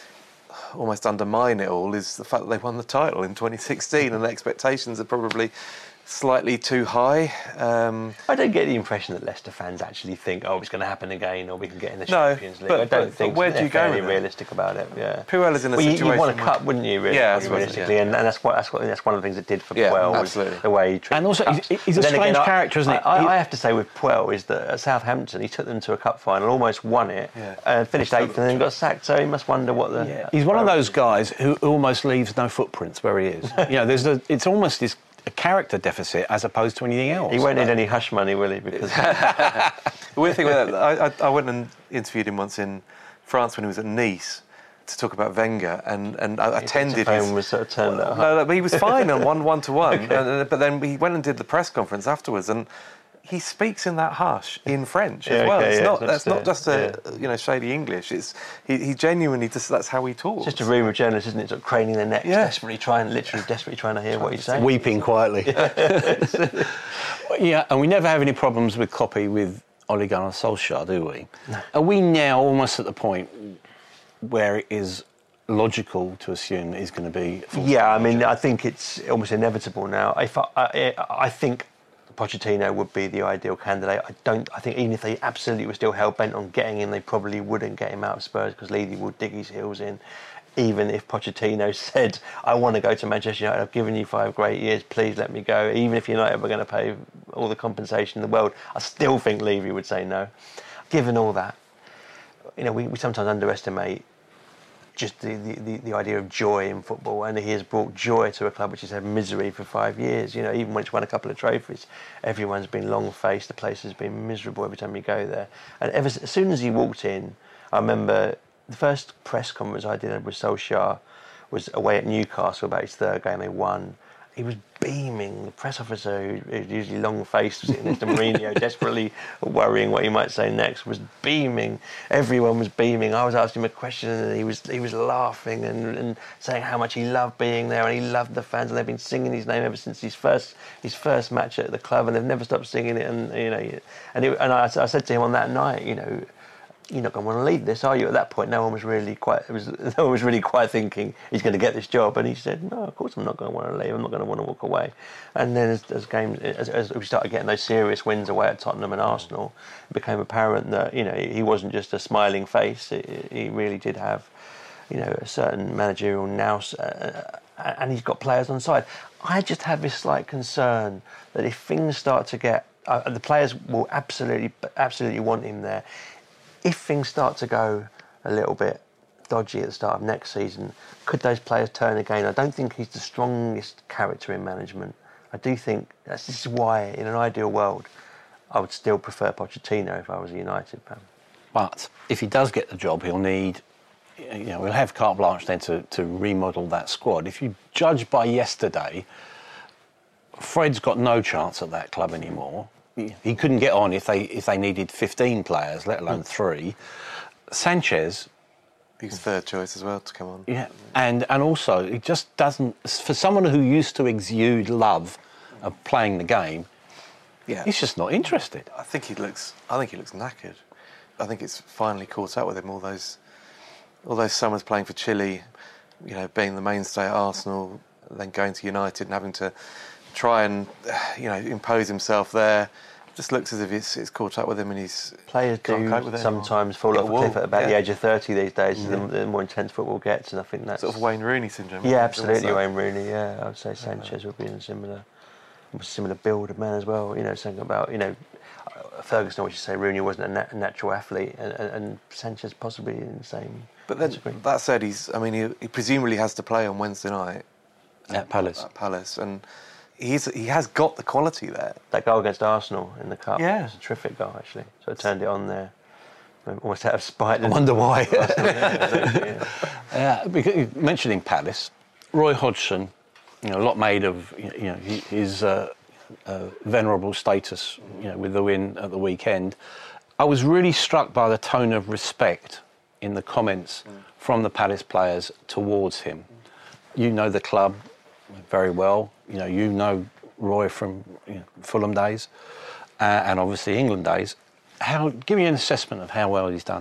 Speaker 4: almost undermine it all, is the fact that they won the title in twenty sixteen, and the expectations are probably slightly too high. Um,
Speaker 5: I don't get the impression that Leicester fans actually think, oh, it's going to happen again, or we can get in the
Speaker 4: no,
Speaker 5: Champions League.
Speaker 4: But,
Speaker 5: I don't
Speaker 4: but,
Speaker 5: think
Speaker 4: but where do you go
Speaker 5: really
Speaker 4: with
Speaker 5: realistic about it. Yeah,
Speaker 4: Puel is in a
Speaker 5: well,
Speaker 4: situation.
Speaker 5: You, you won a
Speaker 4: where...
Speaker 5: cup, wouldn't you? Really,
Speaker 4: yeah,
Speaker 5: realistically,
Speaker 4: yeah.
Speaker 5: and, and that's what that's what that's one of the things it did for
Speaker 4: yeah,
Speaker 5: Puel.
Speaker 4: Absolutely.
Speaker 5: Was the way he treated
Speaker 6: and also
Speaker 5: cups.
Speaker 6: he's, he's a
Speaker 5: then
Speaker 6: strange
Speaker 5: again,
Speaker 6: character, isn't
Speaker 5: I,
Speaker 6: it?
Speaker 5: I,
Speaker 6: he...
Speaker 5: I have to say with Puel is that at Southampton he took them to a cup final, almost won it,
Speaker 4: yeah.
Speaker 5: and finished eighth, and then got sacked. So he must wonder what the.
Speaker 6: Yeah. He's one of those guys who almost leaves no footprints where he is. You know, there's a, it's almost this. A character deficit as opposed to anything else.
Speaker 5: He won't need any hush money, will he? Because
Speaker 4: the weird thing with that, I, I, I went and interviewed him once in France when he was at Nice to talk about Wenger, and, and I attended his...
Speaker 5: was sort of turned
Speaker 4: well, no, no, but he was fine on one one to one, but then he went and did the press conference afterwards, and he speaks in that hush in French
Speaker 5: Yeah,
Speaker 4: as well.
Speaker 5: okay,
Speaker 4: it's
Speaker 5: yeah,
Speaker 4: not,
Speaker 5: that's
Speaker 4: that's not
Speaker 5: it,
Speaker 4: just a
Speaker 5: yeah.
Speaker 4: you know shady English. It's he, he genuinely just that's how he talks.
Speaker 5: It's just a room of journalists, isn't it? Sort of craning their necks,
Speaker 4: Yeah.
Speaker 5: desperately trying, literally desperately trying to hear what he's saying.
Speaker 6: Weeping quietly. Yeah, and we never have any problems with copy with Ole Gunnar Solskjaer, do we?
Speaker 5: No.
Speaker 6: Are we now almost at the point where it is logical to assume that he's going to be...
Speaker 5: Yeah, I mean, I think it's almost inevitable now. If I, I, I think Pochettino would be the ideal candidate. I don't. I think even if they absolutely were still hell bent on getting him, they probably wouldn't get him out of Spurs because Levy would dig his heels in. Even if Pochettino said, "I want to go to Manchester United. I've given you five great years. Please let me go." Even if United were going to pay all the compensation in the world, I still think Levy would say no. Given all that, you know, we, we sometimes underestimate just the, the, the idea of joy in football, and he has brought joy to a club which has had misery for five years. You know, even when it's won a couple of trophies, everyone's been long-faced. The place has been miserable every time you go there. And ever as soon as he walked in, I remember the first press conference I did with Solskjaer was away at Newcastle about his third game. They won. He was beaming. The press officer, who, who's usually long-faced, sitting next to Mourinho, desperately worrying what he might say next, was beaming. Everyone was beaming. I was asking him a question, and he was he was laughing and, and saying how much he loved being there, and he loved the fans, and they've been singing his name ever since his first his first match at the club, and they've never stopped singing it. And you know, and it, and I, I said to him on that night, you know, you're not going to want to leave this, are you? At that point, no one was really quite. It was no one was really quite thinking he's going to get this job. And he said, "No, of course I'm not going to want to leave. I'm not going to want to walk away." And then, as, as games, as, as we started getting those serious wins away at Tottenham and Arsenal, it became apparent that you know he wasn't just a smiling face. It, he really did have, you know, a certain managerial nous, uh, and he's got players on side. I just have this slight concern that if things start to get, uh, the players will absolutely, absolutely want him there. If things start to go a little bit dodgy at the start of next season, could those players turn again? I don't think he's the strongest character in management. I do think that's this is why, in an ideal world, I would still prefer Pochettino if I was a United fan.
Speaker 6: But if he does get the job, he'll need, you know, we'll have carte blanche then to, to remodel that squad. If you judge by yesterday, Fred's got no chance at that club anymore. He couldn't get on if they if they needed fifteen players, let alone three. Sanchez,
Speaker 4: He's third choice as well to come on.
Speaker 6: yeah, and and also it just doesn't. For someone who used to exude love of playing the game,
Speaker 4: Yeah,
Speaker 6: he's just not interested.
Speaker 4: I think he looks. I think he looks knackered. I think it's finally caught up with him. All those, all those summers playing for Chile, you know, being the mainstay at Arsenal, then going to United and having to try and, you know, impose himself there. Just looks as if it's, it's caught up with him, and he's
Speaker 5: Players
Speaker 4: can't
Speaker 5: do
Speaker 4: cope with it
Speaker 5: sometimes
Speaker 4: anymore.
Speaker 5: fall
Speaker 4: Hit
Speaker 5: off
Speaker 4: a
Speaker 5: a cliff
Speaker 4: wall,
Speaker 5: at about
Speaker 4: yeah.
Speaker 5: the age of thirty these days. The, the more intense football gets, and I think that's
Speaker 4: Sort of Wayne Rooney syndrome.
Speaker 5: yeah,
Speaker 4: isn't it?
Speaker 5: absolutely,
Speaker 4: Also.
Speaker 5: Wayne Rooney. Yeah, I would say Sanchez would be in a similar, similar build of man as well. You know, something about you know, Ferguson always used to say Rooney wasn't a, nat- natural athlete, and, and, and Sanchez possibly in the same.
Speaker 4: But then
Speaker 5: category.
Speaker 4: that said, he's. I mean, he, he presumably has to play on Wednesday night
Speaker 6: At Palace.
Speaker 4: at Palace, and he's he has got the quality there.
Speaker 5: That goal against Arsenal in the cup
Speaker 4: Yeah.
Speaker 5: was a terrific goal actually. So I turned it on there, almost out of spite.
Speaker 6: I wonder why.
Speaker 5: yeah.
Speaker 6: Uh, because mentioning Palace, Roy Hodgson, you know, a lot made of you know his uh, uh, venerable status, you know, with the win at the weekend. I was really struck by the tone of respect in the comments mm. from the Palace players towards him. You know the club very well. You know you know Roy from you know, Fulham days, uh, and obviously England days. How? Give me an assessment of how well he's done.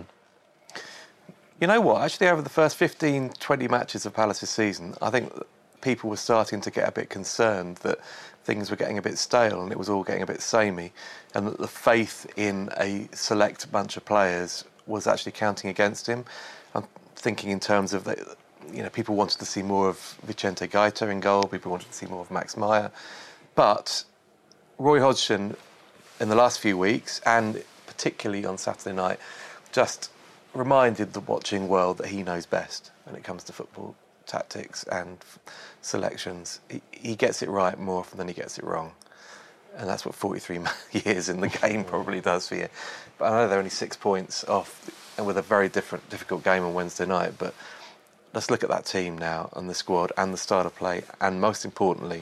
Speaker 4: You know what? Actually, over the first fifteen, twenty matches of Palace's season, I think people were starting to get a bit concerned that things were getting a bit stale and it was all getting a bit samey, and that the faith in a select bunch of players was actually counting against him. I'm thinking in terms of, the, you know, people wanted to see more of Vicente Gaeta in goal, people wanted to see more of Max Meyer. But Roy Hodgson, in the last few weeks, and particularly on Saturday night, just reminded the watching world that he knows best when it comes to football tactics and f- selections. He, he gets it right more often than he gets it wrong. And that's what forty-three years in the game probably does for you. But I know they're only six points off, and with a very different, difficult game on Wednesday night. But let's look at that team now, and the squad, and the style of play, and most importantly,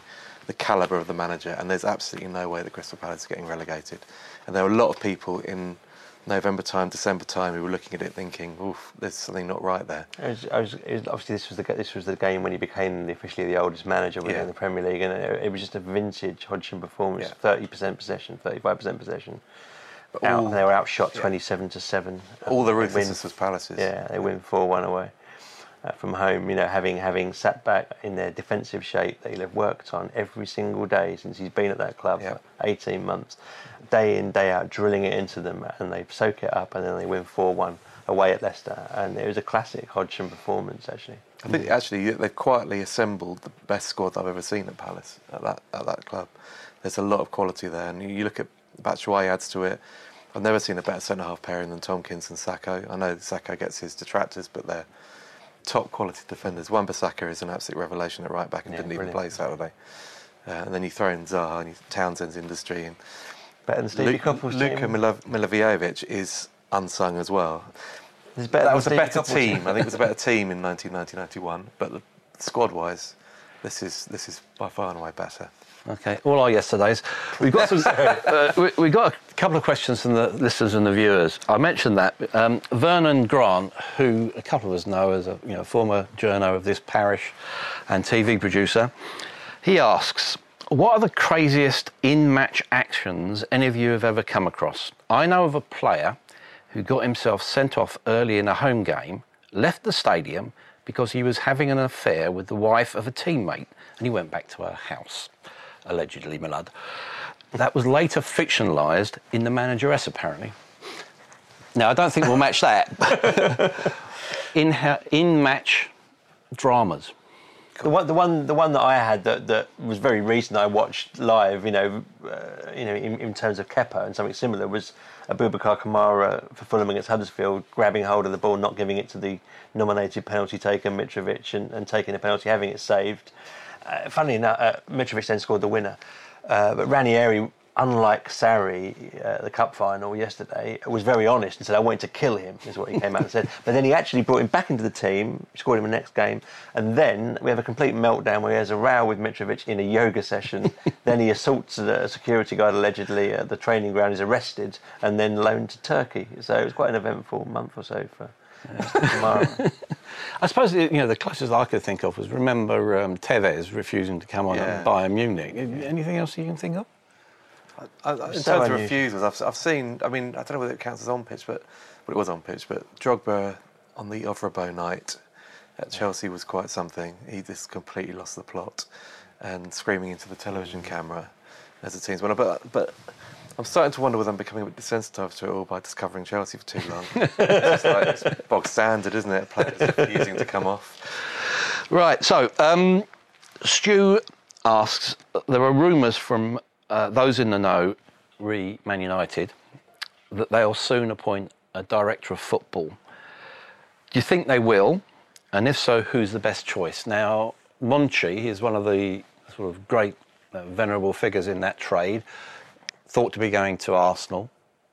Speaker 4: the calibre of the manager, and there's absolutely no way that Crystal Palace is getting relegated. And there were a lot of people in November time, December time, who were looking at it thinking, "Oof, there's something not right there."
Speaker 5: I was, I was, it was, obviously, this was the this was the game when he became the, officially the oldest manager within
Speaker 4: Yeah.
Speaker 5: the Premier League, and it, it was just a vintage Hodgson performance.
Speaker 4: Yeah.
Speaker 5: Thirty percent possession, thirty-five percent possession.
Speaker 4: But
Speaker 5: Out,
Speaker 4: all,
Speaker 5: they were outshot
Speaker 4: yeah.
Speaker 5: twenty-seven to seven.
Speaker 4: all the
Speaker 5: They win-
Speaker 4: ruthlessness was Palace's.
Speaker 5: Yeah, they win four one away uh, from home. You know, having having sat back in their defensive shape that he'll have worked on every single day since he's been at that club
Speaker 4: Yeah.
Speaker 5: for eighteen months, day in day out, drilling it into them, and they soak it up, and then they win four one away at Leicester, and it was a classic Hodgson performance actually.
Speaker 4: I think actually they've quietly assembled the best squad I've ever seen at Palace, at that at that club. There's a lot of quality there, and you look at Batshuayi adds to it. I've never seen a better centre-half pairing than Tompkins and Sakho. I know Sakho gets his detractors, but they're top quality defenders. Wan-Bissaka is an absolute revelation at right back and
Speaker 5: Yeah,
Speaker 4: didn't even
Speaker 5: brilliant.
Speaker 4: play Saturday. Uh, and then you throw in Zaha and you, Townsend's industry. And
Speaker 5: Better than Stevie
Speaker 4: Luke,
Speaker 5: Coppell's
Speaker 4: Luka
Speaker 5: team.
Speaker 4: Milo- Milivojevic is unsung as well.
Speaker 5: It's better
Speaker 4: That
Speaker 5: than
Speaker 4: was a
Speaker 5: Stevie
Speaker 4: better
Speaker 5: Coppell's
Speaker 4: team. I think it was a better team in nineteen ninety ninety-one, but the, squad-wise, this is this is by far and away better.
Speaker 6: Okay, all our yesterdays. We've got some, uh, we, we got a couple of questions from the listeners and the viewers. I mentioned that um, Vernon Grant, who a couple of us know as a you know former journo of this parish and T V producer, he asks, "What are the craziest in-match actions any of you have ever come across? I know of a player who got himself sent off early in a home game, left the stadium because he was having an affair with the wife of a teammate, and he went back to her house." Allegedly, my lad. That was later fictionalised in The Manageress, apparently. Now, I don't think we'll match that. in ha- in-match dramas.
Speaker 5: The one, the one, the one that I had that, that was very recent. I watched live. You know, uh, you know, in, in terms of Kepa and something similar was Abubakar Kamara for Fulham against Huddersfield, grabbing hold of the ball, not giving it to the nominated penalty taker Mitrovic, and, and taking a penalty, having it saved. Uh, funnily enough, uh, Mitrovic then scored the winner. Uh, but Ranieri, unlike Sarri, uh, the cup final yesterday, was very honest and said, "I wanted to kill him," is what he came out and said. But then he actually brought him back into the team, scored him in the next game, and then we have a complete meltdown where he has a row with Mitrovic in a yoga session. Then he assaults a security guard allegedly at the training ground, is arrested, and then loaned to Turkey. So it was quite an eventful month or so for Mister Kamara.
Speaker 6: I suppose you know the closest I could think of was remember um, Tevez refusing to come on
Speaker 4: Yeah.
Speaker 6: at Bayern Munich. Anything else you can think of?
Speaker 4: I, I, in
Speaker 5: So
Speaker 4: terms of
Speaker 5: unusual.
Speaker 4: refusals, I've, I've seen. I mean, I don't know whether it counts as on pitch, but well, it was on pitch. But Drogba on the Ovrabo night at Chelsea was quite something. He just completely lost the plot and screaming into the television camera as the team's winner. But but I'm starting to wonder whether I'm becoming a bit desensitised to it all by discovering Chelsea for too long. It's just like it's bog standard, isn't it? Players refusing to come off.
Speaker 6: Right. So um, Stu asks, there are rumours from uh, those in the know, re Man United, that they'll soon appoint a director of football. Do you think they will? And if so, who's the best choice? Now, Monchi is one of the sort of great uh, venerable figures in that trade, thought to be going to Arsenal.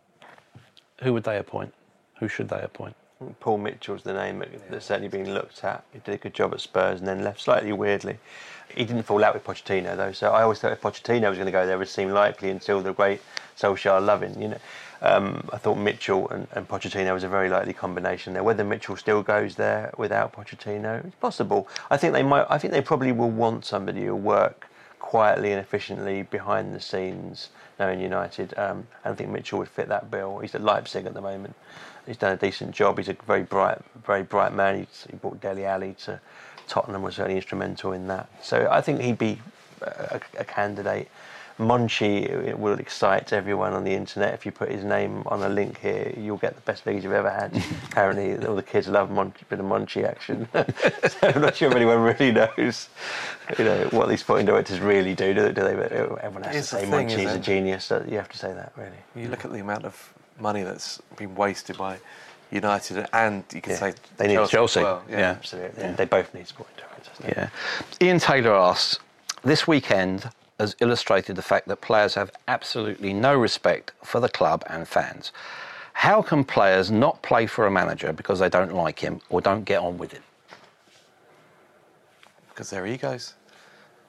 Speaker 6: Who would they appoint? Who should they appoint?
Speaker 5: Paul Mitchell's the name that's certainly been looked at. He did a good job at Spurs and then left slightly weirdly. He didn't fall out with Pochettino though, so I always thought if Pochettino was going to go there, it would seem likely until the great Solskjaer loving, you know. Um, I thought Mitchell and, and Pochettino was a very likely combination there. Whether Mitchell still goes there without Pochettino, it's possible. I think they might. I think they probably will want somebody who'll work quietly and efficiently behind the scenes. Knowing United, um, and I think Mitchell would fit that bill. He's at Leipzig at the moment. He's done a decent job. He's a very bright, very bright man. He's, he brought Dele Alli to Tottenham, was certainly instrumental in that. So I think he'd be a, a candidate. Monchi will excite everyone on the internet. If you put his name on a link here, you'll get the best leagues you've ever had. Apparently, all the kids love Monchi, a bit of Monchi action. So I'm not sure if anyone really knows, you know, what these sporting directors really do. Do, do they? Everyone has
Speaker 4: It's
Speaker 5: to
Speaker 4: the
Speaker 5: say
Speaker 4: thing,
Speaker 5: Monchi's
Speaker 4: isn't
Speaker 5: a
Speaker 4: it?
Speaker 5: genius. So you have to say that, really.
Speaker 4: You look at the amount of money that's been wasted by United, and you can
Speaker 5: Yeah.
Speaker 4: say
Speaker 5: They need
Speaker 4: Chelsea.
Speaker 6: Chelsea.
Speaker 4: As well.
Speaker 6: Yeah.
Speaker 5: Absolutely. And they both need sporting directors. don't they?
Speaker 6: Yeah. Ian Taylor asks, this weekend has illustrated the fact that players have absolutely no respect for the club and fans. How can players not play for a manager because they don't like him or don't get on with it?
Speaker 4: Because they're egos.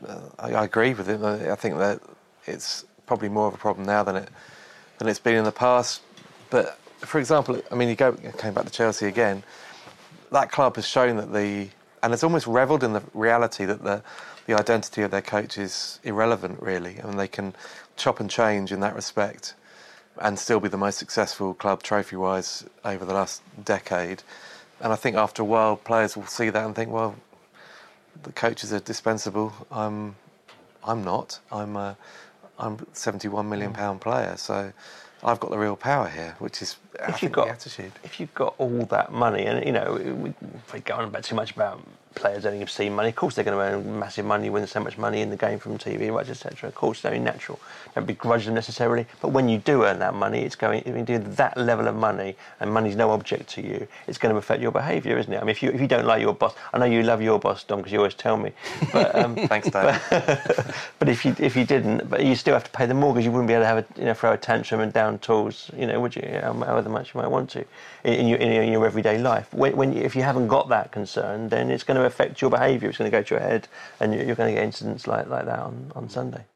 Speaker 4: I, I agree with him. I think that it's probably more of a problem now than it than it's been in the past. But for example, I mean, you go came back to Chelsea again. That club has shown that the and it's almost revelled in the reality that the the identity of their coach is irrelevant, really. I mean, they can chop and change in that respect and still be the most successful club trophy-wise over the last decade. And I think after a while, players will see that and think, well, the coaches are dispensable. I'm, I'm not. I'm a, I'm a seventy-one million pound player, so I've got the real power here, which is I
Speaker 5: if
Speaker 4: think
Speaker 5: you've got
Speaker 4: the attitude.
Speaker 5: If you've got all that money, and you know, we, if we go on about too much about players earning obscene money, of course they're going to earn massive money when there's so much money in the game from T V rights, et cetera. Of course, they're natural. Don't begrudge them necessarily, but when you do earn that money, it's going. If you do that level of money, and money's no object to you, it's going to affect your behaviour, isn't it? I mean, if you if you don't like your boss, I know you love your boss, Dom, because you always tell me. But um,
Speaker 4: thanks, Dave.
Speaker 5: But, but if you if you didn't, but you still have to pay the mortgage, you wouldn't be able to have a, you know, throw a tantrum and down tools, you know, would you? However much you might want to in, in your in your everyday life. When, when you, if you haven't got that concern, then it's going to affect your behaviour. It's going to go to your head, and you're, you're going to get incidents like like that on, on Sunday.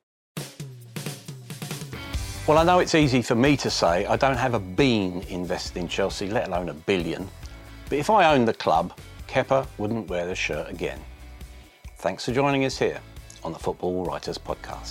Speaker 6: Well, I know it's easy for me to say I don't have a bean invested in Chelsea, let alone a billion. But if I owned the club, Kepa wouldn't wear the shirt again. Thanks for joining us here on the Football Writers Podcast.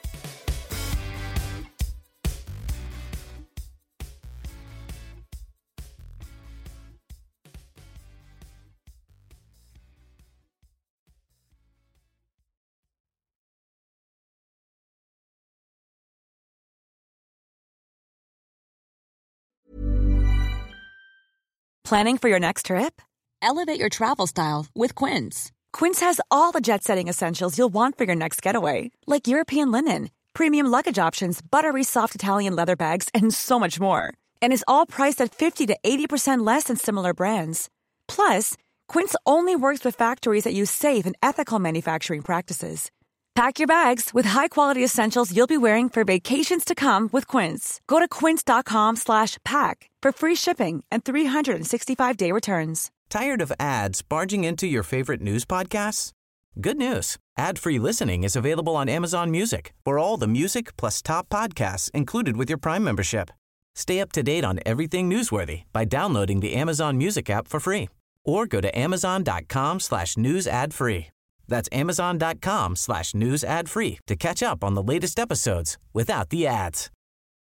Speaker 7: Planning for your next trip? Elevate your travel style with Quince. Quince has all the jet-setting essentials you'll want for your next getaway, like European linen, premium luggage options, buttery soft Italian leather bags, and so much more. And is all priced at fifty to eighty percent less than similar brands. Plus, Quince only works with factories that use safe and ethical manufacturing practices. Pack your bags with high-quality essentials you'll be wearing for vacations to come with Quince. Go to quince.com slash pack for free shipping and three sixty-five day returns.
Speaker 8: Tired of ads barging into your favorite news podcasts? Good news. Ad-free listening is available on Amazon Music for all the music plus top podcasts included with your Prime membership. Stay up to date on everything newsworthy by downloading the Amazon Music app for free or go to amazon.com slash news ad free. That's amazon.com slash news ad free to catch up on the latest episodes without the ads.